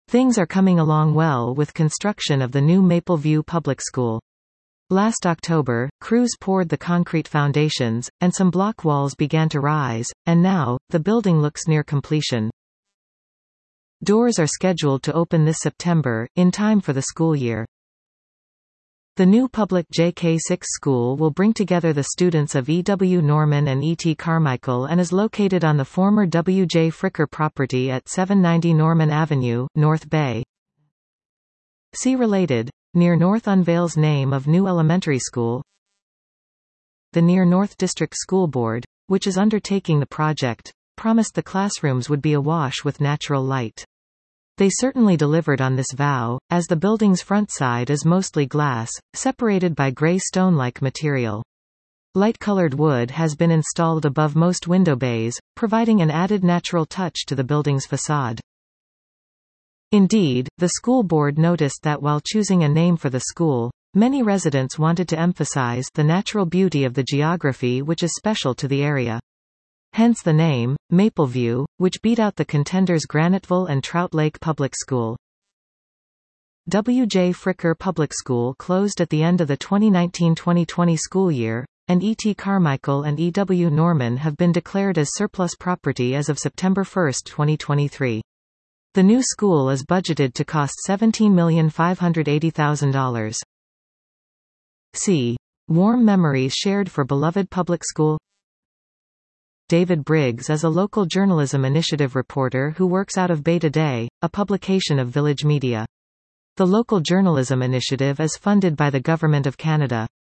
Things are coming along well with construction of the new Maple View Public School. Last October, crews poured the concrete foundations, and some block walls began to rise, and now, the building looks near completion. Doors are scheduled to open this September, in time for the school year. The new public JK6 school will bring together the students of E.W. Norman and E.T. Carmichael and is located on the former W.J. Fricker property at 790 Norman Avenue, North Bay. See related. Near North unveils name of new elementary school. The Near North District School Board, which is undertaking the project, promised the classrooms would be awash with natural light. They certainly delivered on this vow, as the building's front side is mostly glass, separated by gray stone-like material. Light-colored wood has been installed above most window bays, providing an added natural touch to the building's facade. Indeed, the school board noticed that while choosing a name for the school, many residents wanted to emphasize the natural beauty of the geography which is special to the area. Hence the name, Mapleview, which beat out the contenders Graniteville and Trout Lake Public School. W.J. Fricker Public School closed at the end of the 2019-2020 school year, and E.T. Carmichael and E.W. Norman have been declared as surplus property as of September 1, 2023. The new school is budgeted to cost $17,580,000. C. Warm memories shared for beloved public school. David Briggs is a local journalism initiative reporter who works out of Bay Today, a publication of Village Media. The local journalism initiative is funded by the Government of Canada.